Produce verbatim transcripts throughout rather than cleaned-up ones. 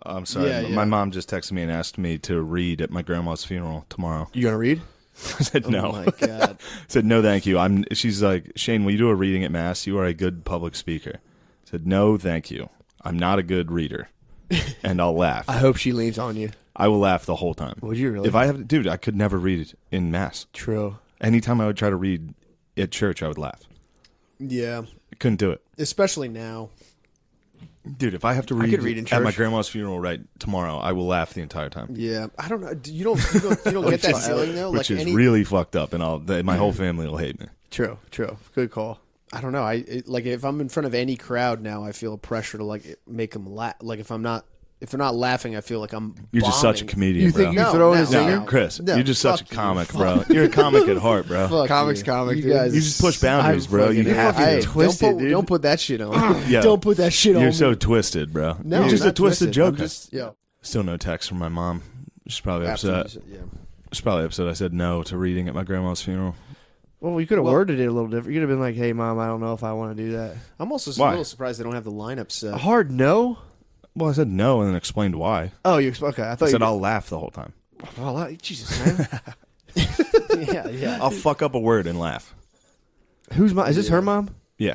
I'm sorry. Yeah, yeah. My mom just texted me and asked me to read at my grandma's funeral tomorrow. You gonna read? I said no. Oh my god. I said no, thank you. I'm. She's like, Shane, will you do a reading at mass? You are a good public speaker. I said no, thank you. I'm not a good reader, and I'll laugh. I hope she leans on you. I will laugh the whole time. Would you really? If I have, dude, I could never read it in mass. True. Anytime I would try to read at church, I would laugh. Yeah. I couldn't do it. Especially now. Dude, if I have to read, could read in at my church. grandma's funeral right tomorrow, I will laugh the entire time. Yeah. I don't know. You don't. You don't, you don't get that feeling though. Which like is any... really fucked up, and I'll my whole family will hate me. True. True. Good call. I don't know. I it, like if I'm in front of any crowd now, I feel pressure to like make them laugh. Like if I'm not, if they're not laughing, I feel like I'm. You're just such a bombing. comedian, You bro. think you No, throw in no, a singer? no. Chris, No, you're just such a fuck you. comic, bro. You're a comic at heart, bro. Fuck Comics, you. comic, You dude. guys, You just push boundaries, I'm bro. You fucking- have to Hey, twist don't it, put, dude. Don't put that shit on. Yo, Don't put that shit on. You're me. so twisted, bro. No, you're I'm just a not twisted twisted. I'm joker. just- yo. Still no text from my mom. She's probably After upset. you said- yeah. She's probably upset I said no to reading at my grandma's funeral. Well, you could have Well- worded it a little different. You could have been like, "Hey, mom, I don't know if I want to do that." I'm also Why? a little surprised they don't have the lineup set. A hard no. Well, I said no and then explained why. Oh, you okay? I I thought said you. I'll laugh the whole time. Oh, that- Jesus, man. yeah, yeah. I'll fuck up a word and laugh. Who's mom? Is this her mom? Yeah.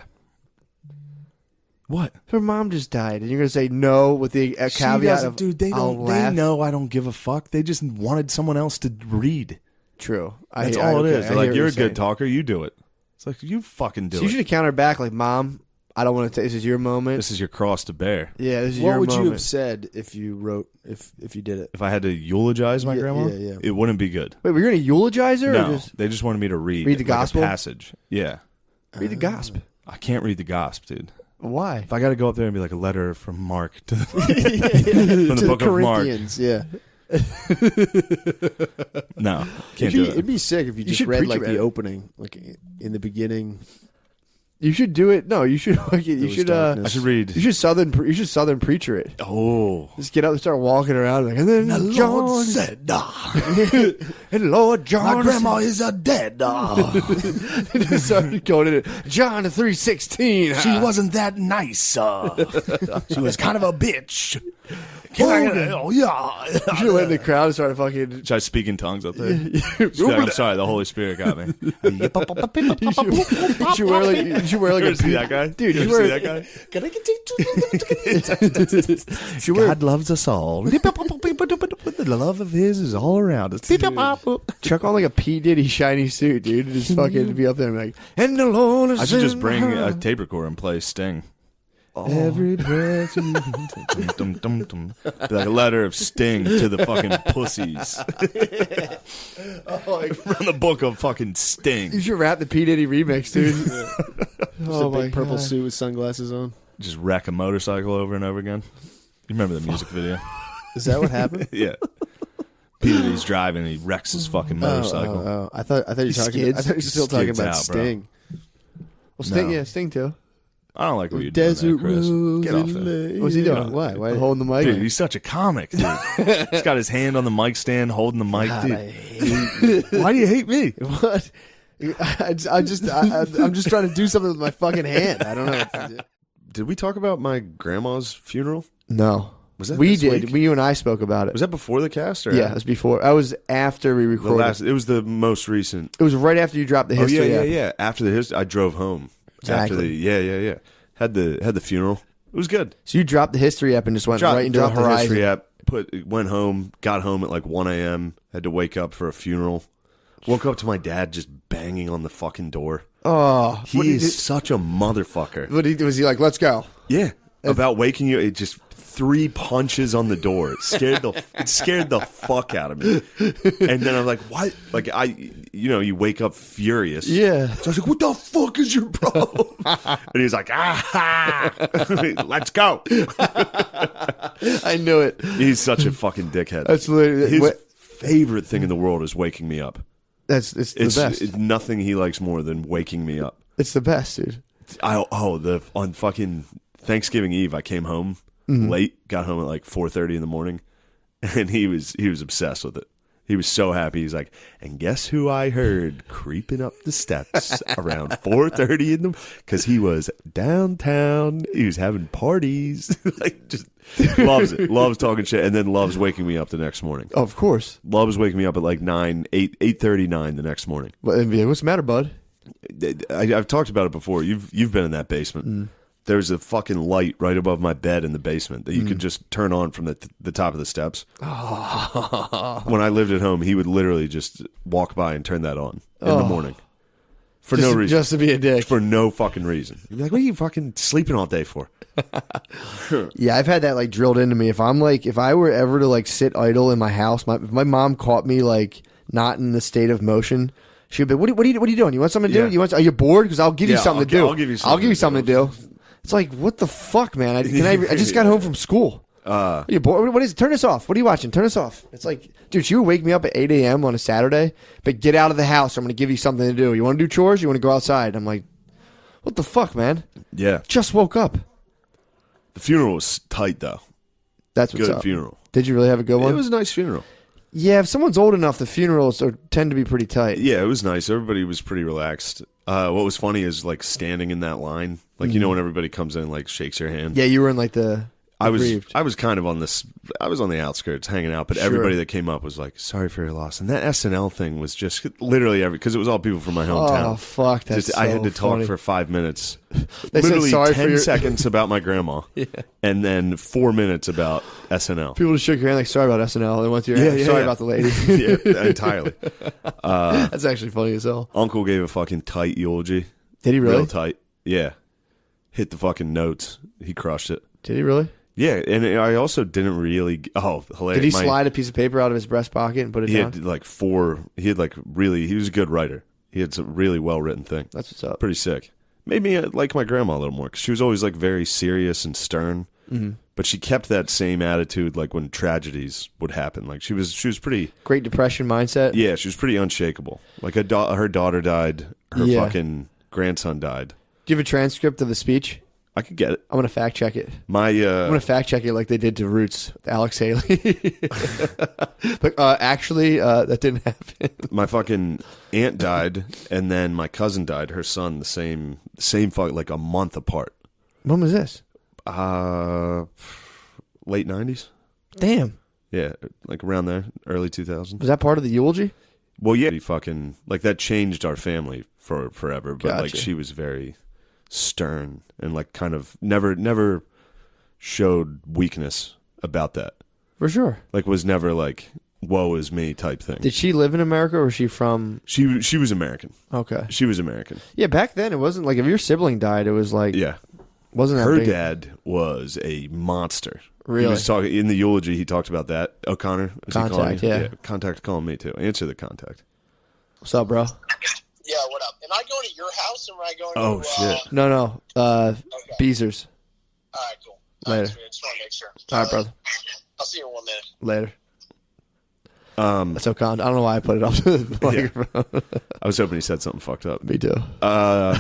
What? Her mom just died, and you're gonna say no with the uh, She caveat doesn't- of dude, they I'll don't. They laugh. know I don't give a fuck. They just wanted someone else to read. True. I, That's I, all okay, it I is. hear Like what you're a saying. good talker. You do it. It's like you fucking do So you it. should have countered back like, "Mom, I don't want to. This is your moment. This is your cross to bear. yeah, this is What your would moment." you have said if you wrote if if you did it? If I had to eulogize my Yeah, grandma, yeah, yeah. it wouldn't be good. Wait, were you gonna eulogize her? No, Or just they just wanted me to read Read the like gospel? a passage. Yeah, read the gospel. I can't read the gospel, dude. Why? If I got to go up there and be like a letter from Mark to the, From the book of Mark. Corinthians, yeah. no, It'd can't be, do it'd it. be sick if you just should read preach like about the it. opening, like in the beginning. You should do it. No, you should. Like, you There was should. Uh, darkness. I should read. you should southern. pre- You should southern preacher it. Oh, Just get up and start walking around, like, and then the John Lord said, "Ah, and Lord John. my grandma is a dead. Ah. just started going in it. John three sixteen. She wasn't that nice. Uh. She was kind of a bitch. Can I get a, oh yeah. You should have went in the crowd and started fucking. Should I speak in tongues up there? Just be like, I'm sorry, the Holy Spirit got me. You should, you should wear like. You should wear like You a. ever see that guy? Dude, you you ever wear- see that guy? You should wear. God loves us all. The love of His is all around us. Chuck on like a P Diddy shiny suit, dude. And just fucking be up there and be like, and the Lord is I should just in bring her." a tape recorder and play Sting. Every breath you dum, dum, dum, dum. Be like a letter of Sting to the fucking pussies. From the book of fucking You Sting. should rap the P Diddy remix, dude. Just oh a my big purple God. suit with sunglasses on. Just wreck a motorcycle over and over again. You remember the music video? Is that what happened? Yeah. Peter's driving and he wrecks his fucking motorcycle. Oh, oh, oh. I thought I thought you were He talking. skids- I thought you were still talking skids about out, bro. Sting. Well, Sting, No. yeah, Sting too. I don't like what you're Desert doing there, Chris. road Get off in there. the- What's he doing? Yeah. Why? Why? Holding the mic. Dude, he's such a comic, dude. He's got his hand on the mic stand, holding the mic, God, I dude. hate Why do you hate me? what? I, I just I, I, I'm just trying to do something with my fucking hand. I don't know what to do. Did we talk about my grandma's funeral? No. Was that we this did. week? We, you and I spoke about it. Was that before the cast? Or yeah, it was before. I was after we the recorded. last. It was the most recent. It was right after you dropped the Oh history. yeah, yeah, app. yeah. After the history, I drove home. After Exactly. the yeah, yeah, yeah. Had the had the funeral. It was good. So you dropped the history app and just went Dropped, right into the dropped the horizon. history app. Put went home. Got home at like one a.m. Had to wake up for a funeral. Woke up to my dad just banging on the fucking door. Oh, He what did is such a motherfucker. What did he, was he like? Let's go. Yeah, about waking you. It just three punches on the door. It scared the it scared the fuck out of me. And then I'm like, what? Like I, you know, you wake up furious. Yeah. So I was like, what the fuck is your problem? And he's like, ah, let's go. I knew it. He's such a fucking dickhead. That's literally His what, favorite thing in the world is waking me up. that's it's the It's, best. it's nothing he likes more than waking me up. it's the best, dude. I oh the on fucking Thanksgiving Eve I came home Mm-hmm. late, got home at like four thirty in the morning, and he was he was obsessed with it. He was so happy. He's like, and guess who I heard creeping up the steps around four thirty in the, because he was downtown. He was having parties. Like, just loves it. Loves talking shit, and then loves waking me up the next morning. Oh, of course. Loves waking me up at like nine, eight, eight thirty, nine the next morning. But, and be like, what's the matter, bud? I, I've talked about it before. You've you've been in that basement. Mm. There's a fucking light right above my bed in the basement that you Mm. could just turn on from the the top of the steps. When I lived at home, he would literally just walk by and turn that on in the Oh. morning for just, no reason. Just to be a dick. For no fucking reason. You'd be like, what are you fucking sleeping all day for? Yeah, I've had that like drilled into me. If I'm like, if I were ever to like sit idle in my house, my if my mom caught me like not in the state of motion, she'd be, "What are, what are you what are you doing? You want something to do? Yeah. You want? Are you bored? Because I'll give you Yeah, something I'll to gi- do. I'll give you I'll give you something something to to do." It's like, what the fuck, man? I, can I, I just got home from school. Uh, Are you bored? What is it? Turn this off. What are you watching? Turn this off. It's like, dude, you would wake me up at eight a.m. on a Saturday, but get out of the house. I'm going to give you something to do. You want to do chores? You want to go outside? I'm like, what the fuck, man? yeah. Just woke up. The funeral was tight, though. That's what's Good up. funeral. Did you really have a good one? It was a nice funeral. Yeah, if someone's old enough, the funerals are, tend to be pretty tight. Yeah, it was nice. Everybody was pretty relaxed. Uh, what was funny is like standing in that line, like you know when everybody comes in, and, like shakes your hand. Yeah, you were in like the. I was aggrieved. I was kind of on this. I was on the outskirts, hanging out, but Sure. everybody that came up was like, "Sorry for your loss." And that S N L thing was just literally every because it was all people from my hometown. Oh fuck, that's Just, so I had to talk funny. for five minutes, They said, literally "Sorry for ten your-" seconds about my grandma, and then four minutes about S N L. People just shook your hand like, "Sorry about S N L." They went to your Yeah, hand. yeah, Sorry yeah. about the lady. Yeah, entirely. That's actually funny as hell. Uncle gave a fucking tight eulogy. Did he really? Real tight. Yeah. Hit the fucking notes. He crushed it. Did he really? Yeah, and I also didn't really. Oh, hilarious! Did he My- slide a piece of paper out of his breast pocket and put it He down? had like four. He had like really. He was a good writer. He had some really well written thing. That's what's up. Pretty sick. Made me uh, like my grandma a little more because she was always like very serious and stern. Mm-hmm. But she kept that same attitude like when tragedies would happen. Like she was. She was pretty. Great Depression mindset. Yeah, she was pretty unshakable. Like a da- her daughter died. Her Yeah. fucking grandson died. Do you have a transcript of the speech? I could get it. I'm gonna fact check it. My uh, I'm gonna fact check it like they did to Roots, with Alex Haley. Like, uh, actually, uh, that didn't happen. my fucking aunt died, and then my cousin died. Her son, the same, same fuck, like a month apart. When was this? Uh, late nineties. Damn. Yeah, like around there, early two thousands. Was that part of the eulogy? Well, yeah, he fucking like that changed our family for forever. But like Gotcha. she was very stern and like kind of never, never showed weakness about that. For sure. Like was never like woe is me type thing. Did she live in America or was she from? She she was American. Okay. She was American. Yeah, back then it wasn't like if your sibling died, it was like Yeah. wasn't that Her big. dad was a monster. Really? He was talking in the eulogy. He talked about that. O'Connor, is he calling Contact, you? yeah. Contact calling me too. Answer the contact. What's up, bro? Yeah, what up? Am I going to your house or am I going Oh, to... shit. No, no. Uh, Okay. Beezer's. All right, cool. Later. All right, sweet. I just want to make sure. All right, brother. I'll see you in one minute. Later. Um, That's O'Con. I don't know why I put it up to the microphone. I was hoping he said something fucked up. Me too. Uh,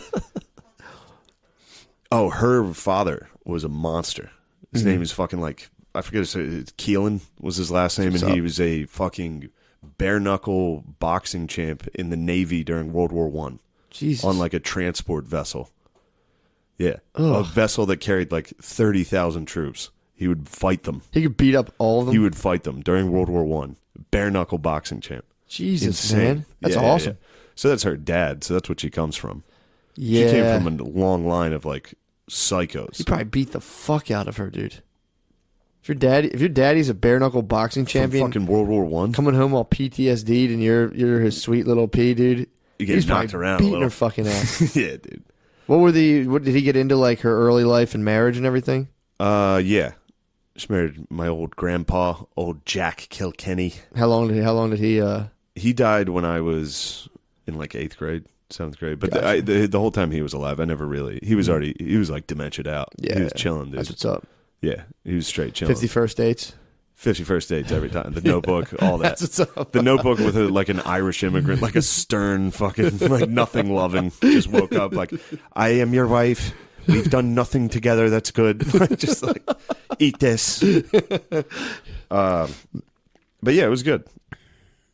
oh, her father was a monster. His Mm-hmm. name is fucking like I forget his it's Keelan was his last name, What's and he up? was a fucking bare knuckle boxing champ in the Navy during World War One Jesus. on like a transport vessel. Yeah, a Ugh. vessel that carried like thirty thousand troops. He would fight them. He could beat up all of them. He would fight them during World War One. Bare knuckle boxing champ. Jesus, Insane. man. That's Yeah, yeah, awesome. yeah. So that's her dad. So that's what she comes from. Yeah. She came from a long line of like psychos. He probably beat the fuck out of her, dude. If your daddy, if your daddy's a bare knuckle boxing From champion, fucking World War One. coming home all P T S D'd, and you're you're his sweet little P, dude. You get He's knocked probably around a beating little. her fucking ass. Yeah, dude. What were the? What did he get into? Like her early life and marriage and everything. Uh, yeah. She married my old grandpa, old Jack Kilkenny. How long did he, how long did he? uh He died when I was in like eighth grade, seventh grade. But the, Gotcha. I, the, the whole time he was alive, I never really. He was already. He was like dementiaed out. Yeah, he was chilling, dude. That's what's up. Yeah, he was straight chilling. Fifty first dates. Fifty first dates every time. The Notebook, all that. That's what's up. The Notebook with a, like an Irish immigrant, like a stern fucking, like nothing loving. Just woke up like, I am your wife. We've done nothing together. That's good. Like, just like, eat this. Um, but yeah, it was good.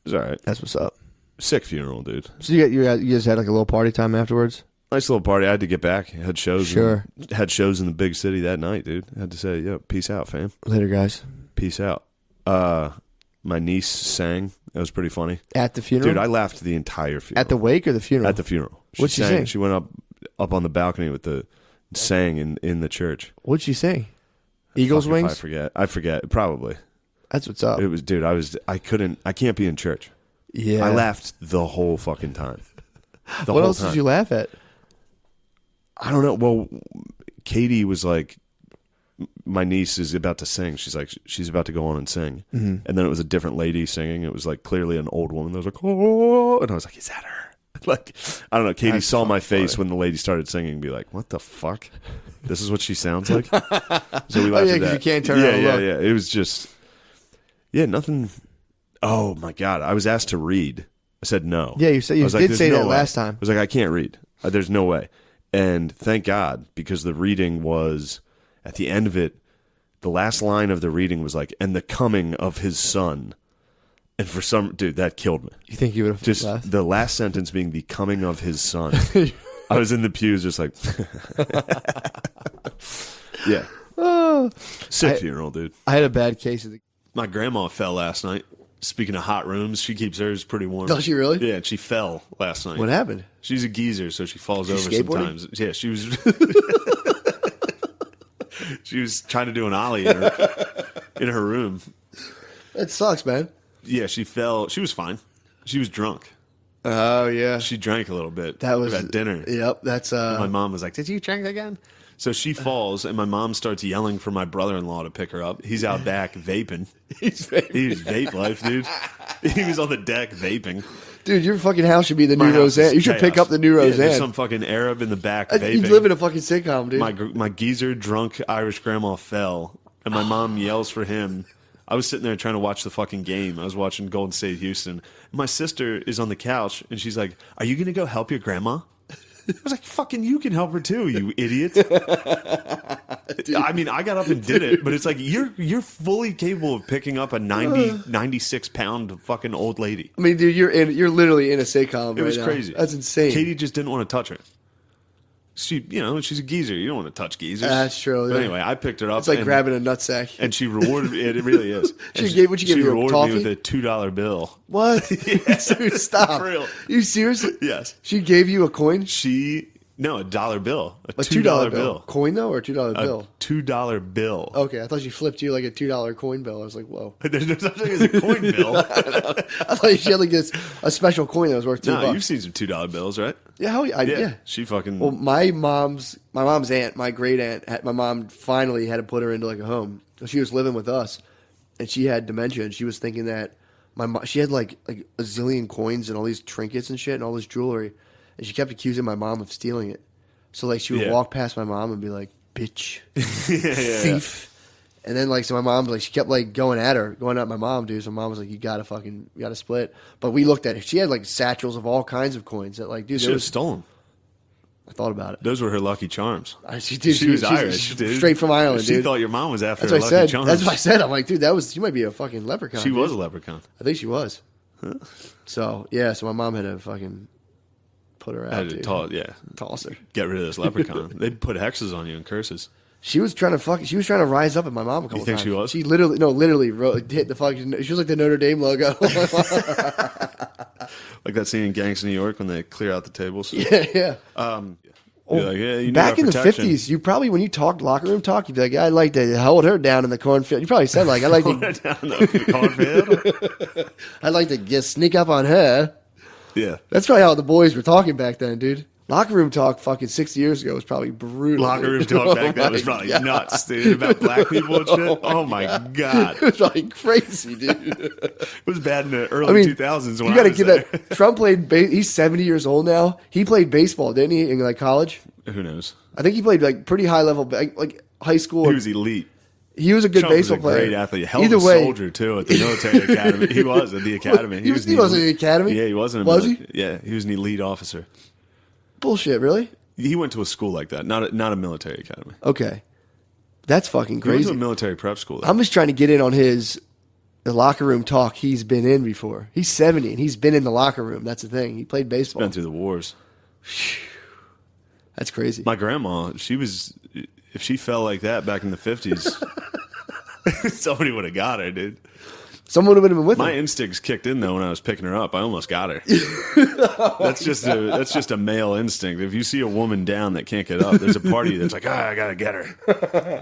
was all right. That's what's up. Sick funeral, dude. So you got, you, got, you just had like a little party time afterwards? Nice little party. I had to get back. I had shows. Sure. In, had shows in the big city that night, dude. I had to say, yo, peace out, fam. Later, guys. Peace out. Uh, my niece sang. That was pretty funny. At the funeral? Dude, I laughed the entire funeral. At the wake or the funeral? At the funeral. What'd she sang. sing? She went up up on the balcony with the sang in, in the church. What'd she sing? Eagle's Fuck if Wings? I forget. I forget. Probably. That's what's up. It was, dude. I was. I couldn't. I can't be in church. Yeah. I laughed the whole fucking time. The what whole else time. did you laugh at? I don't know. Well, Katie was like, my niece is about to sing. She's like, she's about to go on and sing. Mm-hmm. And then it was a different lady singing. It was like clearly an old woman that was like, oh, and I was like, is that her? Like, I don't know. Katie That's saw my fucking face funny. when the lady started singing and be like, what the fuck? This is what she sounds like? So we Oh, laughed yeah, at 'cause that. you can't turn yeah, around and yeah, look. yeah. It was just, yeah, nothing. Oh, my God. I was asked to read. I said no. Yeah, you said- you I was like, did "There's say no that way." last time. I was like, I can't read. Uh, There's no way. And thank God, because the reading was, at the end of it, the last line of the reading was like, and the coming of his son. And for some, dude, that killed me. You think you would have Just laughed? the last sentence being the coming of his son. I was in the pews just like, yeah. Sick I- funeral, dude. I had a bad case of the... My grandma fell last night. Speaking of hot rooms, she keeps hers pretty warm. Does she really? Yeah, and she fell last night. What happened? She's a geezer, so she falls She over skateboarding? sometimes. Yeah, she was. She was trying to do an ollie in her, in her room. That sucks, man. Yeah, she fell. She was fine. She was drunk. Oh, yeah. She drank a little bit. That was... at dinner. Yep, that's... uh My mom was like, "Did you drink again?" So she falls, and my mom starts yelling for my brother-in-law to pick her up. He's out back vaping. He's vaping. He was vape life, dude. He was on the deck vaping. Dude, your fucking house should be the My new house is Roseanne. You should pick chaos. up the new Yeah, Roseanne. there's some fucking Arab in the back I- vaping. you live in a fucking sitcom, dude. my gr- my geezer drunk Irish grandma fell, and my mom yells for him. I was sitting there trying to watch the fucking game. I was watching Golden State Houston. My sister is on the couch, and she's like, "Are you gonna go help your grandma?" I was like, "Fucking, you can help her too, you idiot." I mean, I got up and did it, but it's like you're you're fully capable of picking up a ninety, ninety-six pound fucking old lady. I mean, dude, you're in. You're literally in a sitcom. It right was now. crazy. That's insane. Katie just didn't want to touch her. She, you know, she's a geezer. You don't want to touch geezers. That's true. But anyway, I picked her up. It's like and, grabbing a nutsack. and she rewarded me. It really is. She And gave- what'd she give she you, a rewarded toffee? me with a two dollar bill. What? Dude, stop. For real. You seriously? Yes. She gave you a coin? She no a dollar bill, a, A two dollar bill, Coin though, or a two dollar a bill? two dollar bill. Okay, I thought she flipped you like a two dollar coin bill. I was like, whoa. There's no such thing as a coin bill. I thought she had like this a special coin that was worth two No, bucks. you've seen some two dollar bills, right? Yeah, hell yeah, I, yeah. She fucking. Well, my mom's my mom's aunt, my great aunt, had, my mom finally had to put her into like a home. She was living with us, and she had dementia, and she was thinking that my mom, she had like like a zillion coins and all these trinkets and shit and all this jewelry, and she kept accusing my mom of stealing it. So like she would Yeah. walk past my mom and be like, "Bitch, yeah, yeah, thief." And then like so my mom like she kept like going at her, going at my mom, dude. So my mom was like, "You gotta fucking, you gotta split." But we looked at it. She had like satchels of all kinds of coins that like, dude, Should there have was, stolen. I thought about it. Those were her lucky charms. I, she, dude, She was she's- Irish, she's dude. straight from Ireland, She dude. thought your mom was after That's her what I lucky said. charms. That's what I said. I'm like, dude, that was you might be a fucking leprechaun. She dude. was a leprechaun. I think she was. So yeah, so my mom had to fucking put her I out. had to dude. toss, yeah, Toss her. get rid of this leprechaun. They'd put hexes on you and curses. She was trying to fuck. She was trying to rise up at my mom a couple You think times. she was? She literally, no, literally wrote, hit the fucking. She was like the Notre Dame logo. Like that scene in Gangs of New York when they clear out the tables. yeah, yeah. Um, you're like, yeah, you need Back our in the protection. fifties, you probably when you talked locker room talk, you'd be like, "I like to hold her down in the cornfield." You probably said like, "I like to, Down the cornfield. I like to just sneak up on her." Yeah. That's probably how the boys were talking back then, dude. Locker room talk fucking sixty years ago was probably brutal. Locker room dude. talk back Oh then was my probably God. nuts, dude, about black people and shit. Oh my god, It was like crazy, dude. it was bad in the early I mean, two thousands. When you got I to was give there. that. Trump played. Ba- he's seventy years old now. He played baseball, didn't he, in like college? Who knows? I think he played like pretty high level, like, like high school. He was elite. He was a good Trump was baseball a player. great athlete. Hell Either of a way, soldier too at the military academy. He was at the academy. He was- he was in the academy? Yeah, he wasn't. Was he? Yeah, he was an elite officer. bullshit. Really? He went to a school like that, not a, not a military academy. Okay, that's fucking He went to crazy. a military prep school. Though. I'm just trying to get in on his the locker room talk he's been in before. He's seventy and he's been in the locker room. That's the thing. He played baseball. Been through the wars. That's crazy. My grandma, she was, if she fell like that back in the fifties, somebody would have got her, dude. Someone would have been with My him. instincts kicked in though when I was picking her up. I almost got her. That's just a that's just a male instinct. If you see a woman down that can't get up, there's a party that's like, ah, I gotta get her.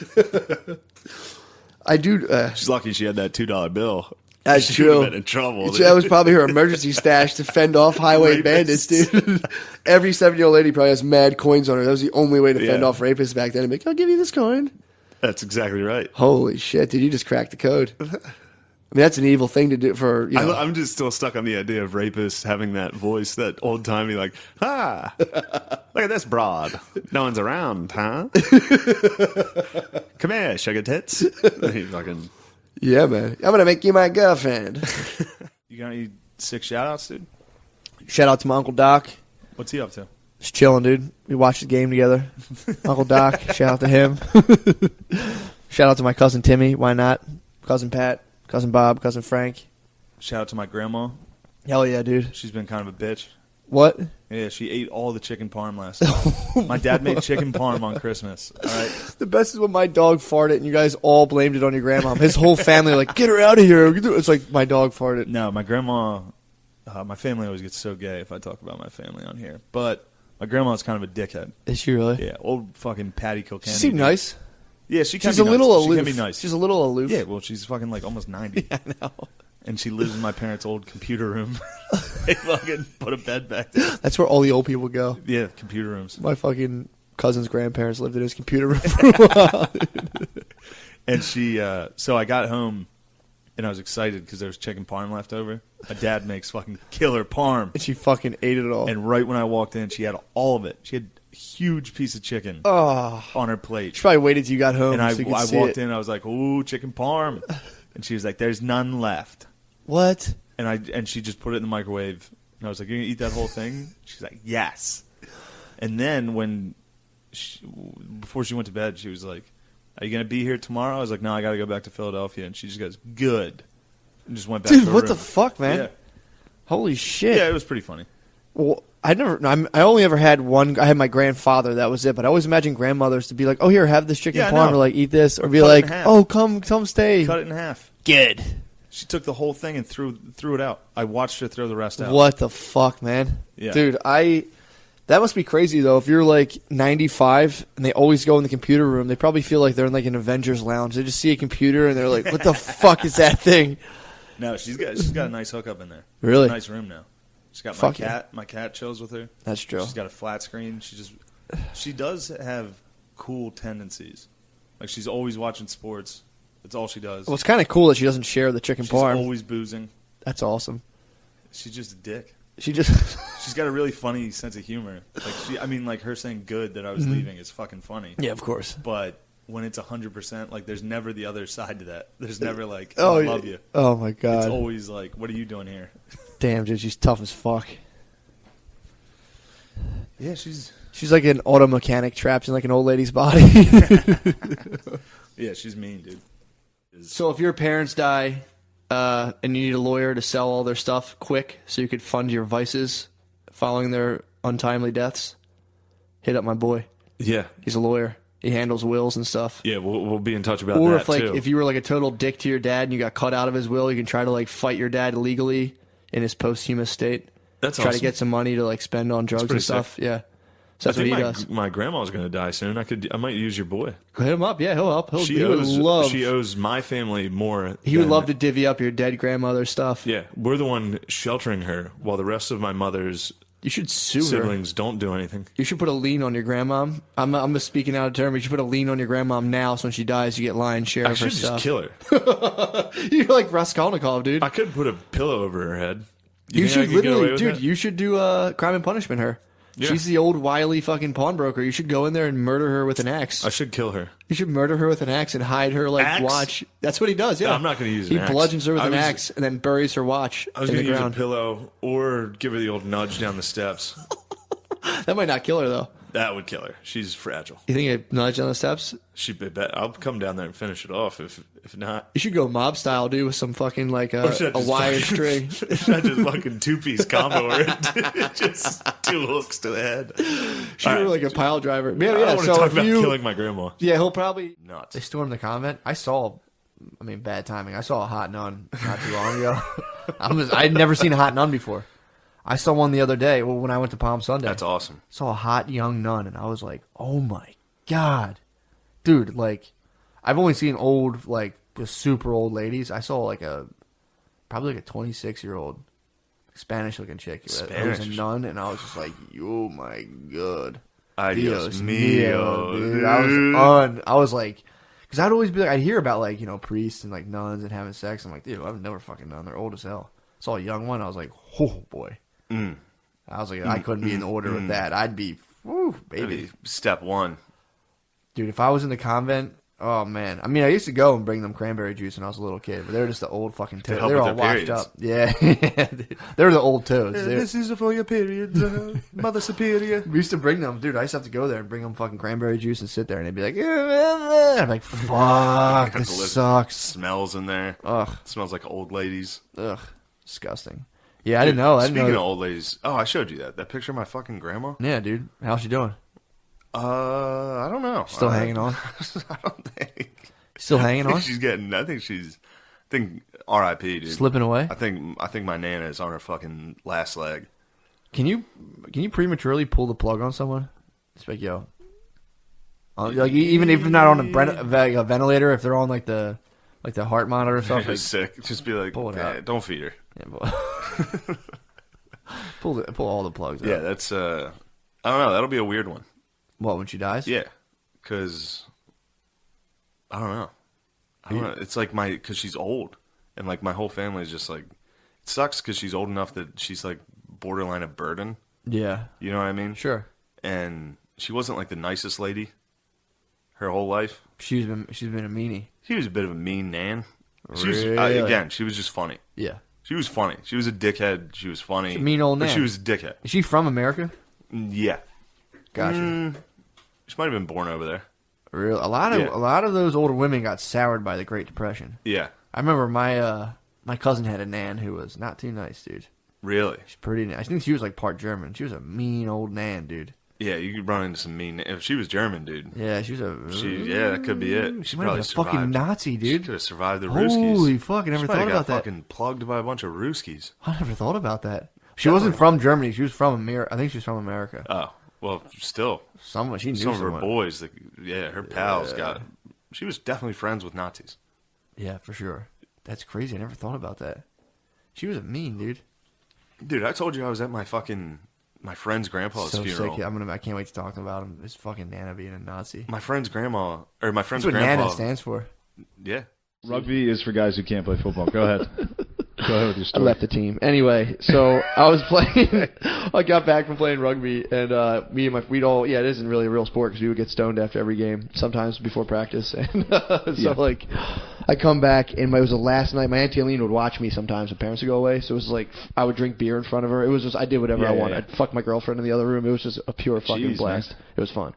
I do. Uh, She's lucky she had that two dollar bill. That's she would have true. been in trouble. that was probably her emergency stash to fend off highway bandits, dude. Every seven-year-old lady probably has mad coins on her. That was the only way to fend Yeah. off rapists back then. Like, I'll give you this coin. That's exactly right. Holy shit, dude! You just cracked the code. I mean, that's an evil thing to do for, you know. I, I'm just still stuck on the idea of rapists having that voice, that old timey, like, ah, look at this broad. No one's around, huh? Come here, sugar tits. He fucking. Yeah, man. I'm going to make you my girlfriend. You got any sick shout outs, dude? Shout out to my Uncle Doc. What's he up to? Just chilling, dude. We watched the game together. Uncle Doc, shout out to him. Shout out to my cousin Timmy. Why not? Cousin Pat, cousin Bob, cousin Frank. Shout out to my grandma. Hell yeah, dude. She's been kind of a bitch. What? Yeah, she ate all the chicken parm last night. My dad made chicken parm on Christmas. All right. The best is when my dog farted and you guys all blamed it on your grandma. His whole family like, get her out of here. It's like my dog farted. No, my grandma, uh, my family always gets so gay if I talk about my family on here. But my grandma's kind of a dickhead. Is she really? Yeah, old fucking Patty Kilkenny. She seemed dude. nice. Yeah, she can She's be a nice. little She aloof. can be nice. She's a little aloof. Yeah, well, she's fucking like almost ninety. I know. And she lives in my parents' old computer room. They fucking put a bed back there. That's where all the old people go. Yeah, computer rooms. My fucking cousin's grandparents lived in his computer room for a while. And she, uh, so I got home and I was excited because there was chicken parm left over. My dad makes fucking killer parm. And she fucking ate it all. And right when I walked in, she had all of it. She had a huge piece of chicken oh. on her plate. She probably waited till you got home And I, so you could I see walked it. in and I was like, ooh, chicken parm. And she was like, there's none left. What? And I and she just put it in the microwave. And I was like, you're going to eat that whole thing? She's like, yes. And then when, she, before she went to bed, she was like, are you going to be here tomorrow? I was like, no, I got to go back to Philadelphia. And she just goes, good. And just went back Dude, to her what room. the fuck, man? Yeah. Holy shit. Yeah, it was pretty funny. Well, I never. I'm, I only ever had one. I had my grandfather. That was it. But I always imagine grandmothers to be like, "Oh, here, have this chicken Yeah, I parm," know. or like, "Eat this," or be cut it in like, half. "Oh, come, come, stay." Cut it in half. Good. She took the whole thing and threw threw it out. I watched her throw the rest out. What the fuck, man? Yeah. Dude, I. That must be crazy though. If you're like ninety-five and they always go in the computer room, they probably feel like they're in like an Avengers lounge. They just see a computer and they're like, "What the fuck is that thing?" No, she's got she's got a nice hookup in there. Really? A nice room now. She's got my Fuck yeah. cat. My cat chills with her. That's true. She's got a flat screen. She just she does have cool tendencies. Like she's always watching sports. That's all she does. Well, it's kind of cool that she doesn't share the chicken She's parm. always boozing. That's awesome. She's just a dick. She just. She's got a really funny sense of humor. Like she, I mean, like her saying "good" that I was leaving is fucking funny. Yeah, of course. But when it's a hundred percent, like there's never the other side to that. There's never like, Oh, "Oh, I yeah. love you." Oh my It's god. always like, "What are you doing here?" Damn, dude, she's tough as fuck. Yeah, she's She's like an auto mechanic trapped in like an old lady's body. yeah, she's mean, dude. So if your parents die uh, and you need a lawyer to sell all their stuff quick so you could fund your vices following their untimely deaths, hit up my boy. Yeah, He's a lawyer. He handles wills and stuff. yeah, we'll we'll be in touch about Or that if like too. if you were like a total dick to your dad and you got cut out of his will, you can try to like fight your dad legally in his posthumous state. That's try awesome. to get some money to like spend on drugs pretty and stuff. Yeah. So I that's what think he my, does. my grandma's going to die soon. I could I might use your boy. Hit him up. Yeah, he'll help. He'll, She he would owes love. she owes my family more. he would than- love to divvy up your dead grandmother's stuff. Yeah, we're the one sheltering her while the rest of my mother's You should sue her. siblings don't do anything. You should put a lien on your grandma. I'm I'm just speaking out of term. You should put a lien on your grandma now, so when she dies, you get lion's share I of her should just stuff. kill her. You're like Raskolnikov, dude. I could put a pillow over her head. you think I should could get away literally, with dude. that? You should do uh, crime and punishment her. Yeah. She's the old wily fucking pawnbroker. You should go in there and murder her with an axe. I should kill her. You should murder her with an axe and hide her like Axe? watch. That's what he does. Yeah, I'm not gonna use He an axe. bludgeons her with I an was- axe and then buries her watch I was in going the to use ground. a pillow or give her the old nudge down the steps. That might not kill her though. That would kill her. She's fragile. You think a nudge on the steps? She bet. I'll come down there and finish it off. If if not, You should go mob style, dude, with some fucking like Or a, should I a just wire fucking- string. should I just fucking two piece combo or just two hooks to the head. Should All do right. like a pile driver. I Man, don't yeah. want to So talk if about you, killing my grandma. yeah, he'll probably. They Nuts. stormed the convent. I saw, I mean, bad timing. I saw a hot nun not too long ago. I was, I'd never seen a hot nun before. I saw one the other day. Well, when I went to Palm Sunday, That's awesome. saw a hot young nun, and I was like, "Oh my god, dude!" Like, I've only seen old, like, just super old ladies. I saw like a probably like a twenty-six year old Spanish looking chick who was a Spanish. nun, and I was just like, "Oh my god." Adios Dios mio, dude. I was on. I was like, because I'd always be like, I'd hear about like you know priests and like nuns and having sex. I'm like, dude, I've never fucking done. They're old as hell. Saw a young one. I was like, oh boy. Mm. I was like, I couldn't be in order with that. I'd be, whew, baby, Maybe step one. dude. If I was in the convent, oh man. I mean, I used to go and bring them cranberry juice when I was a little kid, but they were just the old fucking toads. help They were with all their washed periods. up. Yeah, they were the old toads. They- is for your periods, uh, Mother Superior. We used to bring them, dude. I used to have to go there and bring them fucking cranberry juice and sit there, and they'd be like, I'm like, fuck, Got this the list. sucks. Smells in there. Ugh, It smells like old ladies. ugh, disgusting. Yeah, I didn't know. I didn't Speaking know. of old ladies, oh, I showed you that. That picture of my fucking grandma. Yeah, dude. How's she doing? Uh, I don't know. Still I, hanging on? I don't think. Still hanging I think on? she's getting. I think she's. I think R I P, dude. Slipping away? I think. I think my nana is on her fucking last leg. Can you can you prematurely pull the plug on someone? Just like, yo. Uh, like e- even if they're not on a, bren- a ve- a ventilator, if they're on like the like the heart monitor or something. Just sick. Just be like, Pull it "Eh, out." don't feed her. Yeah, pull, pull, the, pull all the plugs out. Yeah, that's. uh I don't know. That'll be a weird one. What, when she dies? Yeah, because I don't know. I don't know. It's like my because she's old, and like my whole family is just like. It sucks because she's old enough that she's like borderline a burden. Yeah. You know what I mean? Sure. And she wasn't like the nicest lady her whole life. She's been she's been a meanie. She was a bit of a mean nan. She was, uh, Really? again, she was just funny. Yeah. She was funny. She was a dickhead. She was funny. She's a mean old but nan. She was a dickhead. Is she from America? Yeah. Gotcha. Mm, she might have been born over there. Real a lot of Yeah. a lot of those older women got soured by the Great Depression. Yeah. I remember my uh my cousin had a nan who was not too nice, dude. Really? She's pretty. I think she was like part German. She was a mean old nan, dude. Yeah, you could run into some mean. If she was German, dude. Yeah, she was a. She, yeah, that could be it. She She might have probably been a survived. fucking Nazi, She dude. could have survived the Ruskies. Holy fuck! I never She might thought have got about that. fucking plugged by a bunch of Ruskies. I never thought about that. She wasn't from Germany. She was from America. I think she was from America. Oh, well, still. Someone she knew Some of her someone. boys, that, yeah, her pals got. She was definitely friends with Nazis. Yeah, for sure. That's crazy. I never thought about that. She was a mean dude. Dude, I told you I was at my fucking my friend's grandpa's So funeral. sick. I'm gonna. I can't wait to talk about him. This fucking Nana being a Nazi. My friend's grandma or my friend's That's what grandpa. Nana stands for. Yeah. Rugby is for guys who can't play football. Go ahead. Go ahead with your I story. left the team. Anyway, so I was playing. I got back from playing rugby, and uh, me and my we'd all yeah, it isn't really a real sport because we would get stoned after every game, sometimes before practice, and uh, so Yeah. like I come back and my, it was the last night. My auntie Aline would watch me sometimes. My parents would go away, so it was like I would drink beer in front of her. It was just I did whatever Yeah, I yeah, wanted. yeah. I'd fuck my girlfriend in the other room. It was just a pure fucking Jeez, blast. man. It was fun.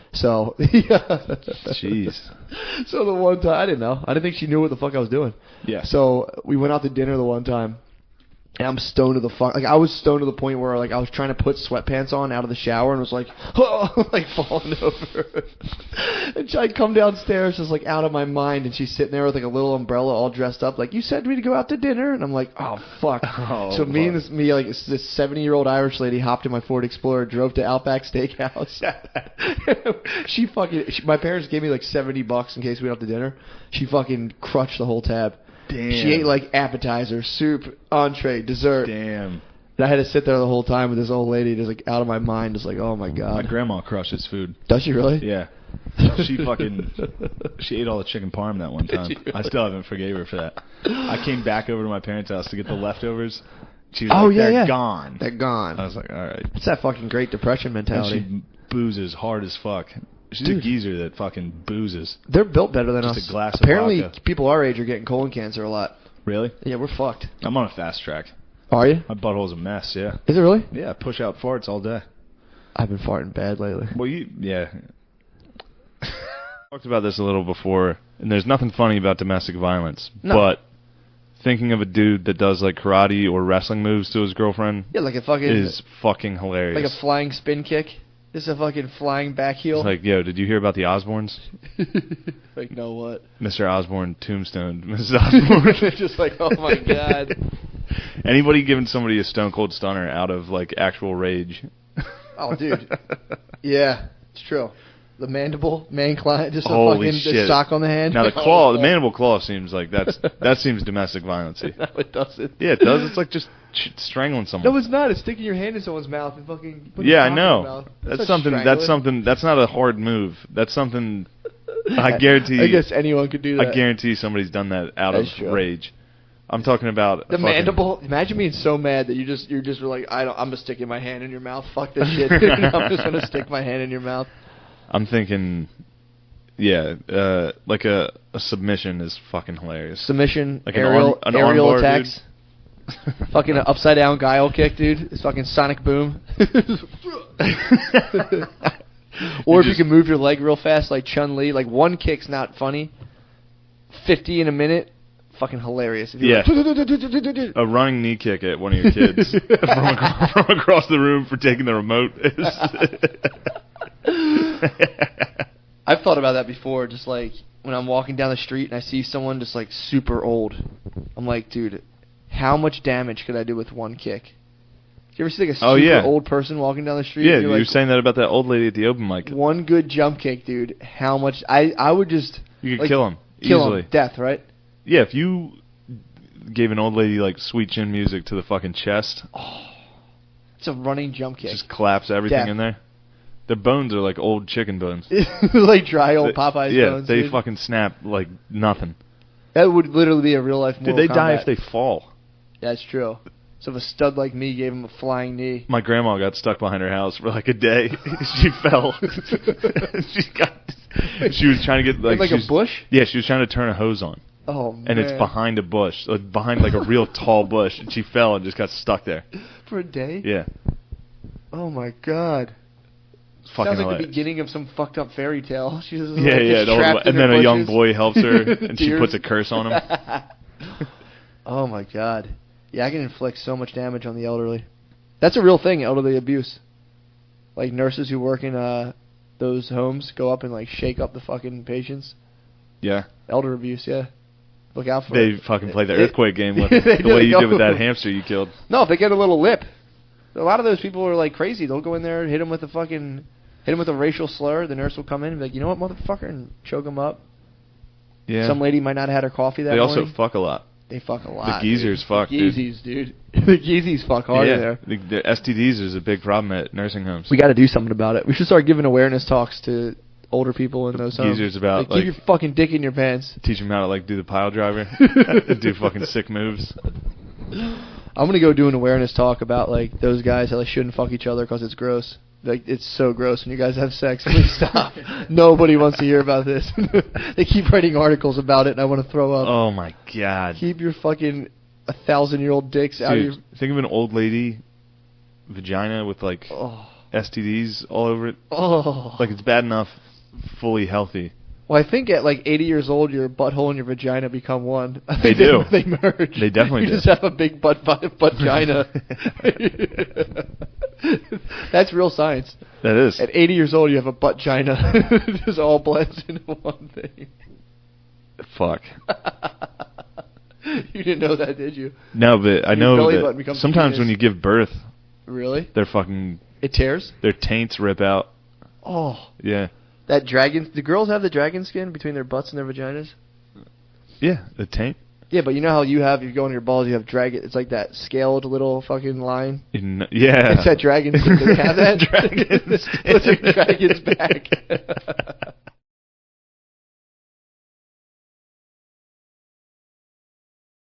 So yeah. Jeez. So the one time I didn't know. I didn't think she knew what the fuck I was doing. Yeah. So we went out to dinner the one time, and I'm stoned to the fuck. Like I was stoned to the point where like I was trying to put sweatpants on out of the shower and was like, oh, like falling over. And I come downstairs just like out of my mind, and she's sitting there with like a little umbrella, all dressed up, like you said me to go out to dinner, and I'm like, oh fuck. Oh, so me and fuck. this me like this seventy year old Irish lady hopped in my Ford Explorer, drove to Outback Steakhouse. she fucking she, my parents gave me like seventy bucks in case we went out to dinner. She fucking crushed the whole tab. Damn. She ate like appetizer, soup, entree, dessert. Damn. And I had to sit there the whole time with this old lady, just like out of my mind, just like, oh my My god. grandma crushes food. Does she really? Yeah. She fucking she ate all the chicken parm that one time. I still haven't forgave her for that. I came back over to my parents' house to get the leftovers. She was Oh like, yeah, they're yeah. gone. They're gone. I was like, all right. It's that fucking Great Depression And mentality. she boozes hard as fuck. She's Dude. a geezer that fucking boozes. They're built better than Just us. a glass of Apparently, vodka. people our age are getting colon cancer a lot. Really? Yeah, we're fucked. I'm on a fast track. Are you? My butthole's a mess, yeah. Is it really? Yeah, I push out farts all day. I've been farting bad lately. Well, you yeah. Talked about this a little before, and there's nothing funny about domestic violence, No. but thinking of a dude that does like karate or wrestling moves to his girlfriend Yeah, like a fucking is fucking hilarious. like a flying spin kick. Just a fucking flying back heel. It's like, yo, did you hear about the Osbournes? like no what? Mister Osborne tombstone, Missus Osborne. Just like oh my god. Anybody giving somebody a stone cold stunner out of like actual rage? Oh dude. Yeah, it's true. The mandible, man client, just a Holy fucking shit. just sock on the hand. Now the claw, the mandible claw seems like that's that seems domestic violence. No, it doesn't. Yeah, it does. It's like just ch- strangling someone. No, it's not. It's sticking your hand in someone's mouth and fucking. putting Yeah, I your cock in their know. mouth. That's not something. That's strangling. something. That's not a hard move. That's something. I guarantee. I guess anyone could do that. I guarantee somebody's done that out That's of true. rage. I'm talking about The fucking- mandible. Imagine being so mad that you just you're just like I don't. I'm just sticking my hand in your mouth. Fuck this shit. I'm just gonna stick my hand in your mouth. I'm thinking. Yeah, uh, like a, a submission is fucking hilarious. Submission, Like an aerial, arm- an aerial armbar, attacks. Fucking an upside down guile kick, dude. It's fucking Sonic Boom. Or if you just- can move your leg real fast, like Chun Li, like one kick's not funny. Fifty in a minute, fucking hilarious. If you're Yeah. like, A running knee kick at one of your kids from, across, from across the room for taking the remote is. I've thought about that before. Just like when I'm walking down the street and I see someone just like super old, I'm like, dude, how much damage could I do with one kick? You ever see like a super Oh, yeah. old person walking down the street? Yeah, and you you're were like, saying that about that old lady at the open mic. one good jump kick, dude. How much? I I would just You could like, kill him kill easily. him, death, right? Yeah, if you gave an old lady like sweet chin music to the fucking chest, It's a running jump kick, just collapse everything Death. in there. Their bones are like old chicken bones. like dry old They- Popeyes yeah, bones. they dude. fucking snap like nothing. That would literally be a real life. Did they die if they fall? That's true. So if a stud like me gave him a flying knee, My grandma got stuck behind her house for like a day. She fell. she got. She was trying to get like like she a was- bush. Yeah, she was trying to turn a hose on, Oh man! and it's behind a bush, like behind like a real tall bush, and she fell and just got stuck there. for a day. Yeah, Oh my god! it's fucking Sounds like hilarious. the beginning of some fucked up fairy tale. She's just, Yeah, like, yeah, just the old- trapped in and her then a young bushes. boy helps her, and she Tears. puts a curse on him. Oh my god! Yeah, I can inflict so much damage on the elderly. That's a real thing, elderly abuse. Like nurses who work in uh those homes go up and like shake up the fucking patients. Yeah, Elder abuse, yeah. Look out for they it. fucking play the It- earthquake game with They the do, way you they did with go- that hamster you killed. No, if they get a little lip, a lot of those people are like crazy. They'll go in there and hit them with a fucking, hit them with a racial slur. The nurse will come in and be like, you know what, motherfucker, and choke them up. Yeah, Some lady might not have had her coffee that they also morning. fuck a lot. They fuck a lot. The geezers dude. fuck, the dude. geezies, dude. the geezies fuck hard yeah, in there. The, the S T Ds is a big problem at nursing homes. We got to do something about it. We should start giving awareness talks to older people in those homes. Geezers about, like, like- keep your fucking dick in your pants. Teach them how to like do the pile driver, do fucking sick moves. I'm gonna go do an awareness talk about like those guys how they shouldn't fuck each other because it's gross. Like it's so gross when you guys have sex. Please stop. Nobody wants to hear about this. They keep writing articles about it, and I want to throw up. Oh my god, Keep your fucking a thousand year old dicks out of your. dude! Think of an old lady vagina with like Oh, S T Ds all over it. oh. Like it's bad enough fully healthy. Well, I think at like eighty years old, your butthole and your vagina become one. I They think do. They merge. They definitely you do. just have a big butt vagina. That's real science. That is. At eighty years old, you have a butt gina. It just all blends into one thing. Fuck. You didn't know that, did you? No, but I Your know belly that button becomes sometimes penis. when you give birth, Really? their fucking It tears? their taints rip out. Oh. Yeah. That dragon. Do girls have the dragon skin between their butts and their vaginas? Yeah, the taint. Yeah, but you know how you have, you go on your balls, you have dragon. It's like that scaled little fucking line. You kn- yeah. It's that dragon skin. Do they have that? Dragon What's a dragon's back?